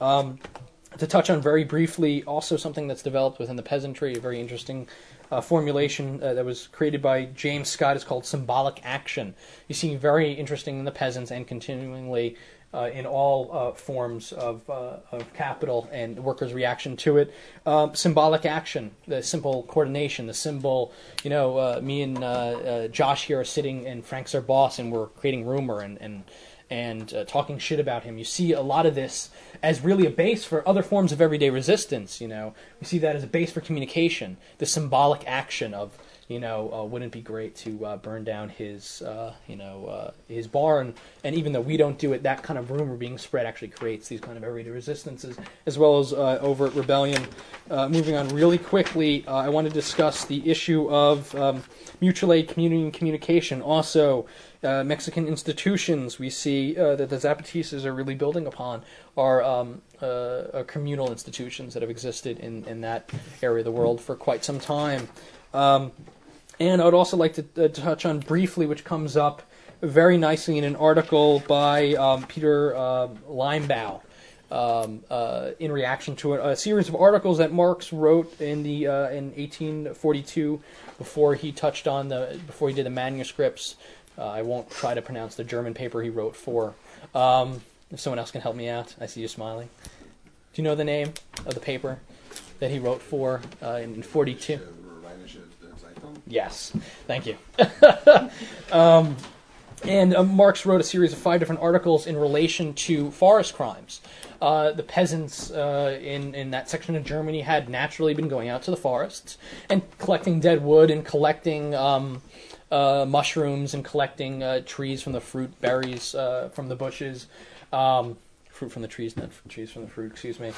To touch on very briefly, also something that's developed within the peasantry, a very interesting formulation that was created by James Scott is called symbolic action. You see very interesting in the peasants and continuingly in all forms of capital and workers' reaction to it. Symbolic action, the simple coordination, the symbol, me and Josh here are sitting and Frank's our boss and we're creating rumor and talking shit about him. You see a lot of this as really a base for other forms of everyday resistance. We see that as a base for communication. The symbolic action of, wouldn't it be great to burn down his barn? And even though we don't do it, that kind of rumor being spread actually creates these kind of everyday resistances, as well as overt rebellion. Moving on really quickly, I want to discuss the issue of mutual aid, community, and communication. Also, Mexican institutions we see that the Zapatistas are really building upon are communal institutions that have existed in that area of the world for quite some time. And I would also like to touch on briefly, which comes up very nicely in an article by Peter Linebaugh in reaction to a series of articles that Marx wrote in 1842 before he did the manuscripts. I won't try to pronounce the German paper he wrote for. If someone else can help me out, I see you smiling. Do you know the name of the paper that he wrote for in 42? Yes, thank you. And Marx wrote a series of 5 different articles in relation to forest crimes. The peasants in that section of Germany had naturally been going out to the forests and collecting dead wood and collecting mushrooms and collecting trees from the fruit, berries from the bushes. Fruit from the trees, not trees from the fruit, excuse me.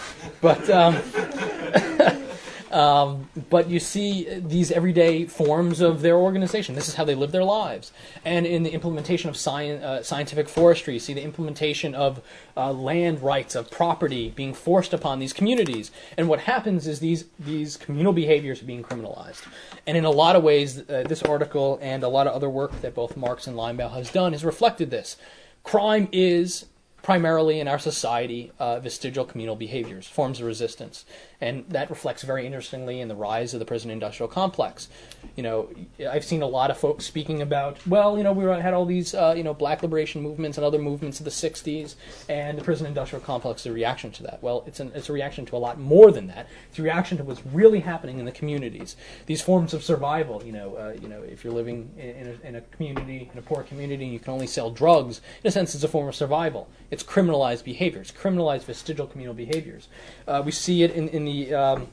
But you see these everyday forms of their organization. This is how they live their lives. And in the implementation of scientific forestry, you see the implementation of land rights, of property being forced upon these communities. And what happens is these communal behaviors are being criminalized. And in a lot of ways, this article and a lot of other work that both Marx and Linebaugh has done has reflected this. Crime is primarily in our society vestigial communal behaviors, forms of resistance. And that reflects very interestingly in the rise of the prison-industrial complex. I've seen a lot of folks speaking about, we had all these, black liberation movements and other movements of the 60s, and the prison-industrial complex is a reaction to that. Well, it's a reaction to a lot more than that. It's a reaction to what's really happening in the communities. These forms of survival, if you're living in a community, in a poor community, and you can only sell drugs, in a sense, it's a form of survival. It's criminalized behavior. It's criminalized vestigial communal behaviors. We see it in the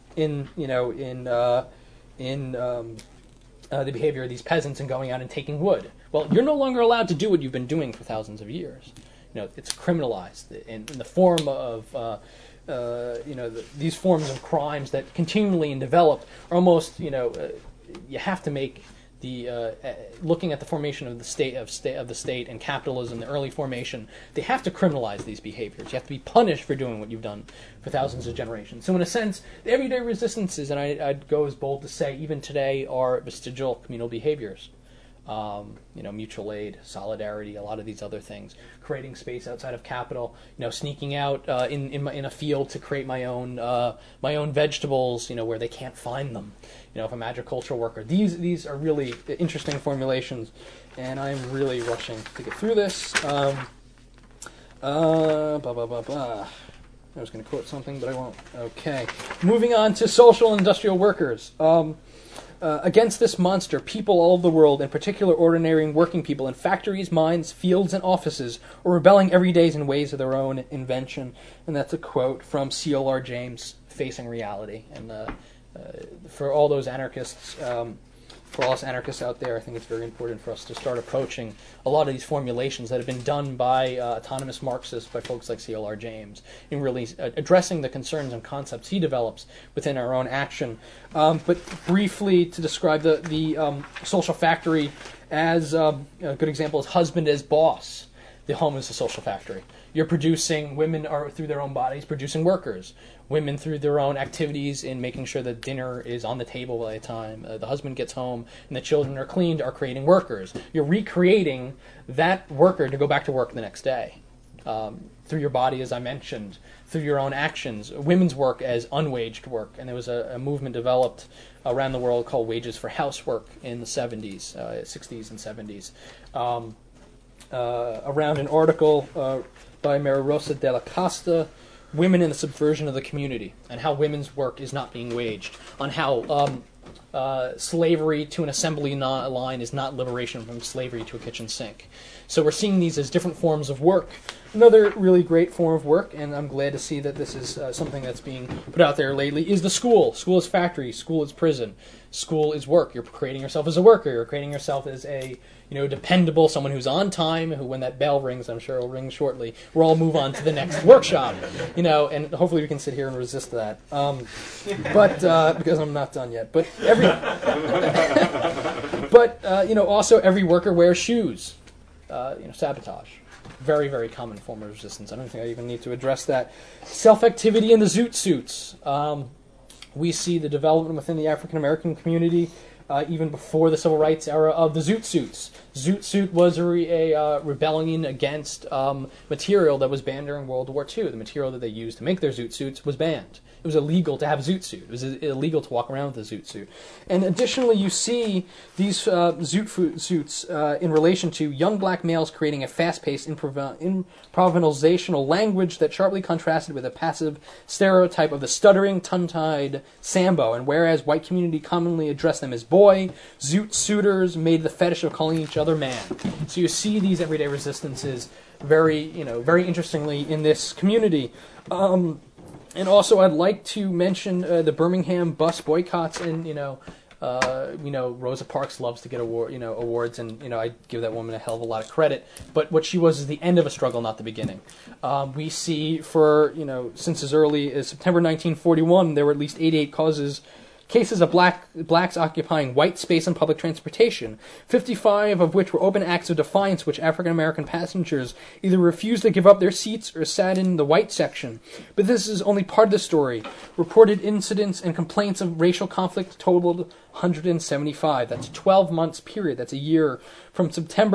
behavior of these peasants and going out and taking wood. Well, you're no longer allowed to do what you've been doing for thousands of years. It's criminalized in the form of these forms of crimes that continually and develop are almost you have to make looking at the formation of the state and capitalism, the early formation, they have to criminalize these behaviors. You have to be punished for doing what you've done for thousands of generations. So in a sense, the everyday resistances, and I'd go as bold to say, even today, are vestigial communal behaviors. Mutual aid, solidarity, a lot of these other things, creating space outside of capital, sneaking out in a field to create my own vegetables, where they can't find them. If I'm an agricultural worker, these are really interesting formulations, and I'm really rushing to get through this. I was going to quote something, but I won't. Okay, moving on to social and industrial workers. Against this monster, people all over the world, in particular ordinary and working people in factories, mines, fields, and offices, are rebelling every day in ways of their own invention. And that's a quote from C.L.R. James, Facing Reality. And for all those anarchists, for all us anarchists out there, I think it's very important for us to start approaching a lot of these formulations that have been done by autonomous Marxists, by folks like C.L.R. James, in really addressing the concerns and concepts he develops within our own action. But briefly, to describe the social factory as a good example is husband as boss. The home is a social factory. You're producing, women are through their own bodies producing workers. Women through their own activities in making sure that dinner is on the table by the time the husband gets home and the children are cleaned are creating workers. You're recreating that worker to go back to work the next day. Through your body, as I mentioned, through your own actions. Women's work as unwaged work. And there was a movement developed around the world called Wages for Housework in the 70s, 60s and 70s. Around an article by Maria Rosa de la Costa, Women in the Subversion of the Community, and how women's work is not being waged, on how slavery to an assembly line is not liberation from slavery to a kitchen sink. So we're seeing these as different forms of work. Another really great form of work, and I'm glad to see that this is something that's being put out there lately, is the school. School is factory. School is prison. School is work. You're creating yourself as a worker. You're creating yourself as a dependable, someone who's on time, who when that bell rings, I'm sure it'll ring shortly, we'll all move on to the next workshop, and hopefully we can sit here and resist that. But because I'm not done yet. But also every worker wears shoes. Sabotage. Very, very common form of resistance. I don't think I even need to address that. Self-activity in the zoot suits. We see the development within the African American community even before the civil rights era of the zoot suits. Zoot suit was a rebellion against material that was banned during World War II. The material that they used to make their zoot suits was banned. It was illegal to have a zoot suit. It was illegal to walk around with a zoot suit. And additionally, you see these zoot suits in relation to young black males creating a fast-paced improvisational language that sharply contrasted with a passive stereotype of the stuttering, tongue-tied Sambo. And whereas white community commonly addressed them as boy, zoot suiters made the fetish of calling each other man. So you see these everyday resistances very interestingly in this community. And also, I'd like to mention the Birmingham bus boycotts, and Rosa Parks loves to get awards, and I give that woman a hell of a lot of credit. But what she was is the end of a struggle, not the beginning. We see since as early as September 1941, there were at least 88 cases of blacks occupying white space on public transportation, 55 of which were open acts of defiance which African-American passengers either refused to give up their seats or sat in the white section. But this is only part of the story. Reported incidents and complaints of racial conflict totaled 175. That's a 12 months period. That's a year from September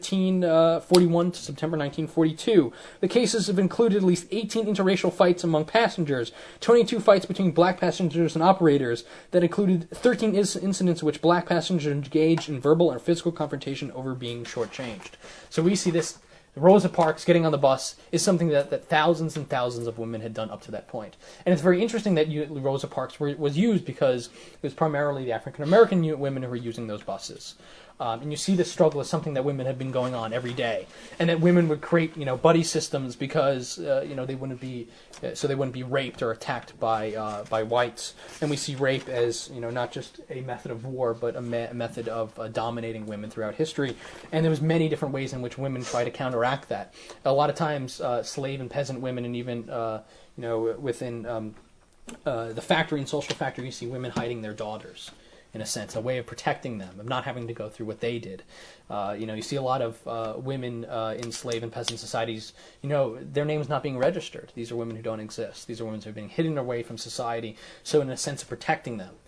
1941 to September 1942. The cases have included at least 18 interracial fights among passengers, 22 fights between black passengers and operators, that included 13 incidents in which black passengers engaged in verbal or physical confrontation over being shortchanged. So we see this. Rosa Parks getting on the bus is something that thousands and thousands of women had done up to that point. And it's very interesting that Rosa Parks was used because it was primarily the African-American women who were using those buses. And you see this struggle as something that women have been going on every day, and that women would create, buddy systems because, they wouldn't be raped or attacked by whites. And we see rape as, not just a method of war, but a method of dominating women throughout history. And there was many different ways in which women try to counteract that. A lot of times, slave and peasant women, and even, within the factory and social factory, you see women hiding their daughters. in a sense, a way of protecting them, of not having to go through what they did. You see a lot of women in slave and peasant societies, their names not being registered. These are women who don't exist. These are women who have been hidden away from society, so in a sense of protecting them.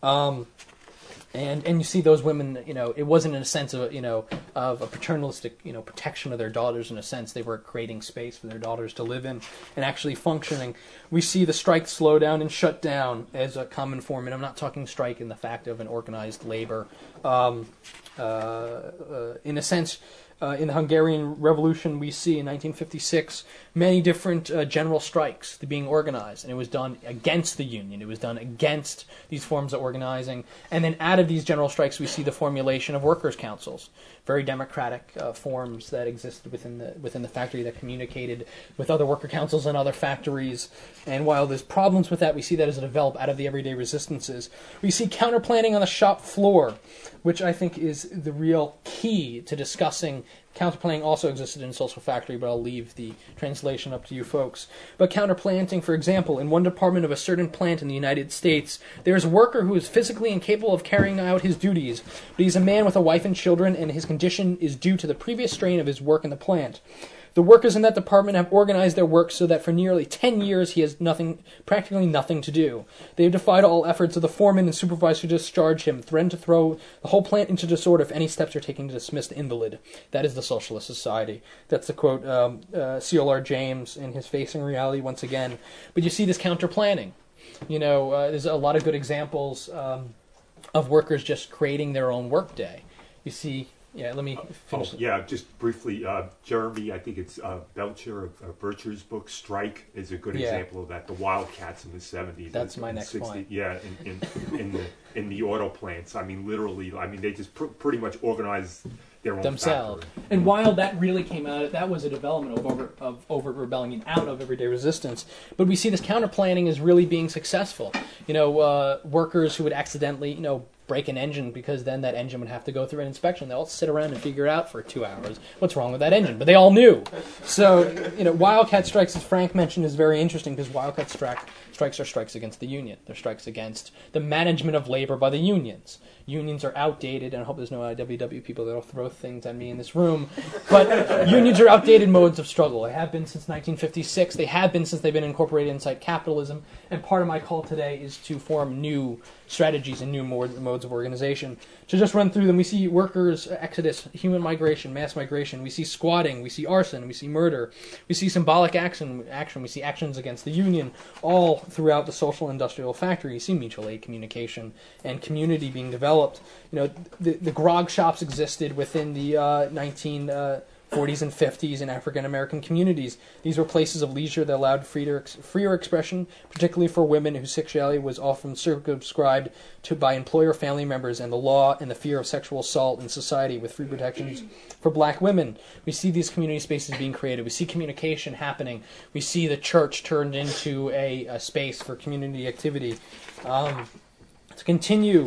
And you see those women, it wasn't in a sense of, of a paternalistic, protection of their daughters. In a sense, they were creating space for their daughters to live in and actually functioning. We see the strike slow down and shut down as a common form, and I'm not talking strike in the fact of an organized labor. In a sense, in the Hungarian Revolution, we see in 1956 many different general strikes being organized, and it was done against the union. It was done against these forms of organizing. And then out of these general strikes, we see the formulation of workers' councils, very democratic forms that existed within the factory that communicated with other worker councils and other factories. And while there's problems with that, we see that as it developed out of the everyday resistances. We see counterplanting on the shop floor, which I think is the real key to discussing. Counterplanting also existed in a social factory, but I'll leave the translation up to you folks. But counterplanting, for example, in one department of a certain plant in the United States, there is a worker who is physically incapable of carrying out his duties, but he's a man with a wife and children, and his condition is due to the previous strain of his work in the plant. The workers in that department have organized their work so that for nearly 10 years he has practically nothing to do. They have defied all efforts of the foreman and supervisor to discharge him, threatened to throw the whole plant into disorder if any steps are taken to dismiss the invalid. That is the socialist society. That's the quote, C.L.R. James in his Facing Reality once again. But you see this counter-planning. There's a lot of good examples of workers just creating their own workday. You see... Yeah, let me finish. Just briefly, Jeremy, I think it's Belcher of Bircher's book, Strike, is a good example of that. The Wildcats in the 70s. That's my next 60s, point. Yeah, in the auto plants. I mean, literally, they just pretty much organized their own themselves. Factory. And while that really came out, that was a development of overt rebellion out of everyday resistance. But we see this counter-planning as really being successful. Workers who would accidentally, break an engine because then that engine would have to go through an inspection. They'll all sit around and figure out for 2 hours what's wrong with that engine. But they all knew. So, Wildcat strikes, as Frank mentioned, is very interesting because Wildcat strikes are strikes against the union. They're strikes against the management of labor by the unions. Unions are outdated, and I hope there's no IWW people that will throw things at me in this room, but unions are outdated modes of struggle. They have been since 1956. They have been since they've been incorporated inside capitalism, and part of my call today is to form new strategies and new modes of organization. To just run through them, we see workers' exodus, human migration, mass migration. We see squatting, we see arson, we see murder, we see symbolic action. We see actions against the union, all throughout the social industrial factory. You see mutual aid communication and community being developed. The grog shops existed within the 1940s and 50s in African American communities. These were places of leisure that allowed freer expression, particularly for women whose sexuality was often circumscribed to by employer family members and the law and the fear of sexual assault in society with free protections for black women. We see these community spaces being created. We see communication happening. We see the church turned into a space for community activity. To continue...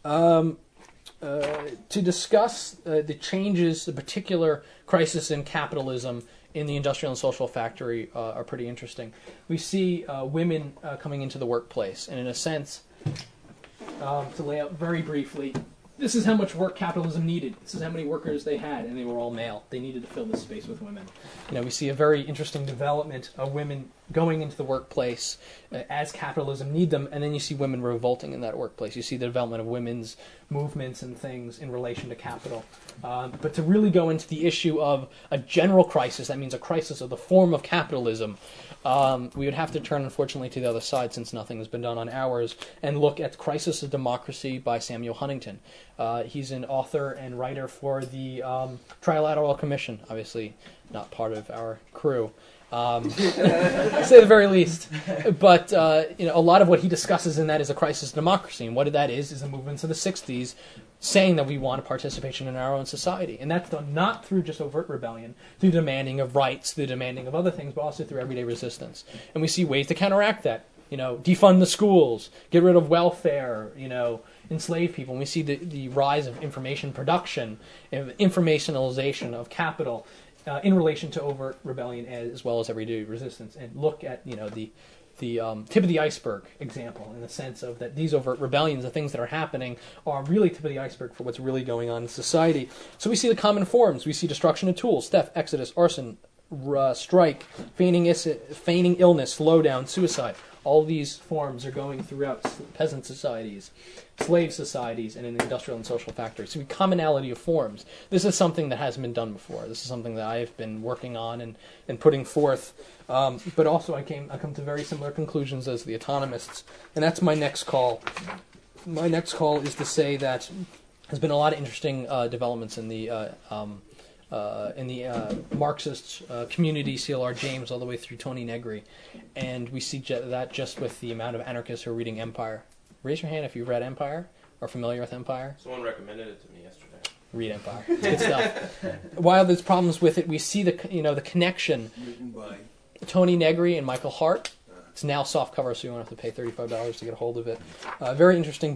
to discuss the changes, the particular crisis in capitalism in the industrial and social factory are pretty interesting. We see women coming into the workplace, and in a sense, to lay out very briefly, this is how much work capitalism needed. This is how many workers they had, and they were all male. They needed to fill this space with women. We see a very interesting development of women going into the workplace as capitalism need them, and then you see women revolting in that workplace. You see the development of women's movements and things in relation to capital. But to really go into the issue of a general crisis, that means a crisis of the form of capitalism, we would have to turn, unfortunately, to the other side since nothing has been done on ours, and look at Crisis of Democracy by Samuel Huntington. He's an author and writer for the Trilateral Commission, obviously not part of our crew. To say the very least. But a lot of what he discusses in that is a crisis of democracy, and what that is the movements of the 60s saying that we want participation in our own society. And that's done not through just overt rebellion, through demanding of rights, through demanding of other things, but also through everyday resistance. And we see ways to counteract that. Defund the schools, get rid of welfare, enslave people. And we see the rise of information production, informationalization of capital, in relation to overt rebellion as well as everyday resistance, and look at the tip of the iceberg example, in the sense of that these overt rebellions, the things that are happening, are really tip of the iceberg for what's really going on in society. So we see the common forms. We see destruction of tools, theft, exodus, arson, strike, feigning illness, slowdown, suicide. All these forms are going throughout peasant societies, slave societies, and in industrial and social factories. So commonality of forms. This is something that hasn't been done before. This is something that I've been working on and putting forth. But also I come to very similar conclusions as the autonomists. And that's my next call. My next call is to say that there's been a lot of interesting developments in the Marxist community, C.L.R. James, all the way through Tony Negri. And we see that just with the amount of anarchists who are reading Empire. Raise your hand if you've read Empire or familiar with Empire. Someone recommended it to me yesterday. Read Empire. It's good stuff. While there's problems with it, we see the connection. Written by Tony Negri and Michael Hart. It's now soft cover, so you won't have to pay $35 to get a hold of it. Very interesting